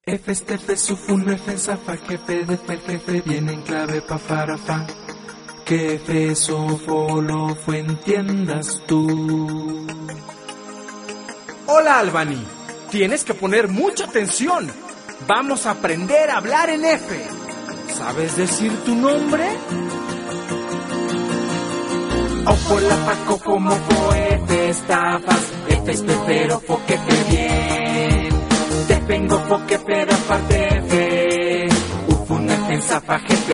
F este F sufun F zafa jefe de fer jefe viene en clave pa farafa. Que F sofolo fue entiendas tú. Hola Albany, tienes que poner mucha atención. Vamos a aprender a hablar en F. ¿Sabes decir tu nombre? Ojo la paco como F estafas. F es pero foque fe bien. Te vengo foque pero aparte F. Ufun F zafa jefe.